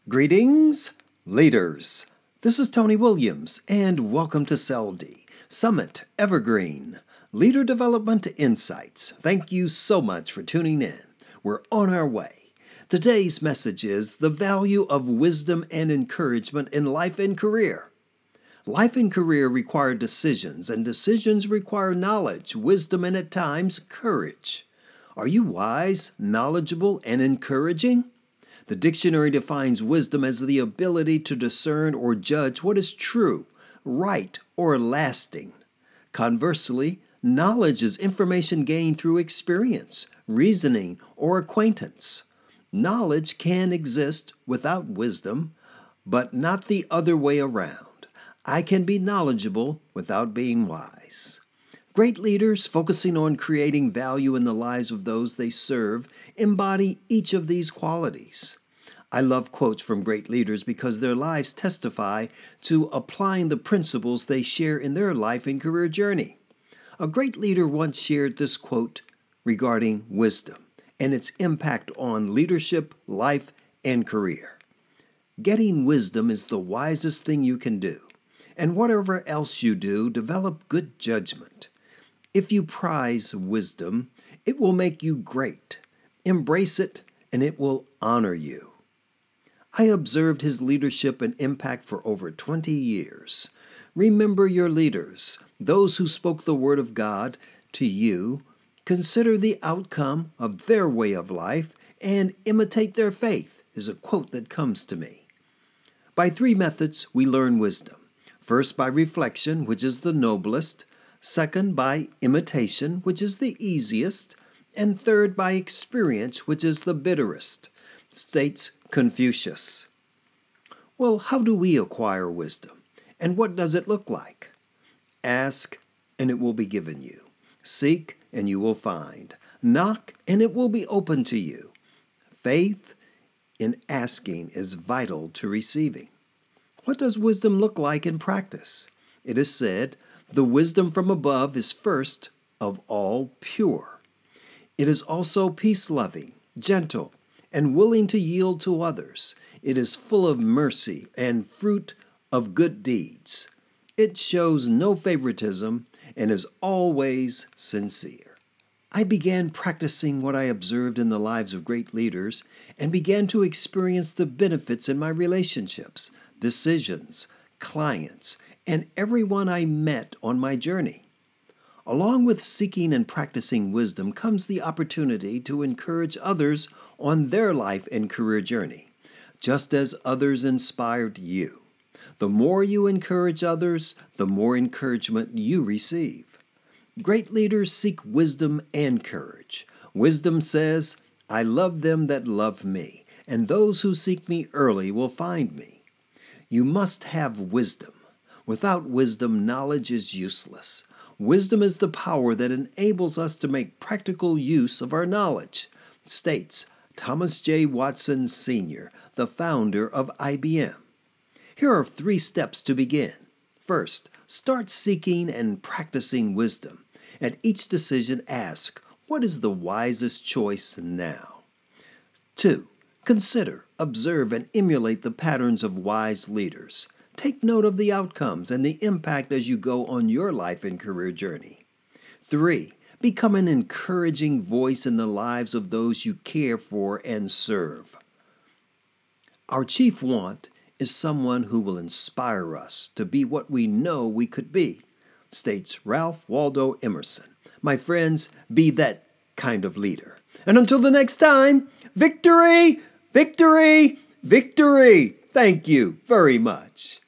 Greetings, leaders. This is Tony Williams, and welcome to CELD, Summit Evergreen, Leader Development Insights. Thank you so much for tuning in. We're on our way. Today's message is the value of wisdom and encouragement in life and career. Life and career require decisions, and decisions require knowledge, wisdom, and at times, courage. Are you wise, knowledgeable, and encouraging? The dictionary defines wisdom as the ability to discern or judge what is true, right, or lasting. Conversely, knowledge is information gained through experience, reasoning, or acquaintance. Knowledge can exist without wisdom, but not the other way around. I can be knowledgeable without being wise. Great leaders focusing on creating value in the lives of those they serve embody each of these qualities. I love quotes from great leaders because their lives testify to applying the principles they share in their life and career journey. A great leader once shared this quote regarding wisdom and its impact on leadership, life, and career. Getting wisdom is the wisest thing you can do, and whatever else you do, develop good judgment. If you prize wisdom, it will make you great. Embrace it, and it will honor you. I observed his leadership and impact for over 20 years. Remember your leaders, those who spoke the word of God to you. Consider the outcome of their way of life and imitate their faith, is a quote that comes to me. By three methods, we learn wisdom. First, by reflection, which is the noblest. Second, by imitation, which is the easiest. And third, by experience, which is the bitterest, states Confucius. Well, how do we acquire wisdom? And what does it look like? Ask, and it will be given you. Seek, and you will find. Knock, and it will be open to you. Faith in asking is vital to receiving. What does wisdom look like in practice? It is said, the wisdom from above is first of all pure. It is also peace-loving, gentle, and willing to yield to others. It is full of mercy and fruit of good deeds. It shows no favoritism and is always sincere. I began practicing what I observed in the lives of great leaders and began to experience the benefits in my relationships, decisions, clients, and everyone I met on my journey. Along with seeking and practicing wisdom comes the opportunity to encourage others on their life and career journey, just as others inspired you. The more you encourage others, the more encouragement you receive. Great leaders seek wisdom and courage. Wisdom says, I love them that love me, and those who seek me early will find me. You must have wisdom. Without wisdom, knowledge is useless. Wisdom is the power that enables us to make practical use of our knowledge, states Thomas J. Watson Sr., the founder of IBM. Here are 3 steps to begin. First, start seeking and practicing wisdom. At each decision, ask, what is the wisest choice now? 2. Consider, observe, and emulate the patterns of wise leaders. Take note of the outcomes and the impact as you go on your life and career journey. 3. Become an encouraging voice in the lives of those you care for and serve. Our chief want is someone who will inspire us to be what we know we could be, states Ralph Waldo Emerson. My friends, be that kind of leader. And until the next time, victory, victory, victory. Thank you very much.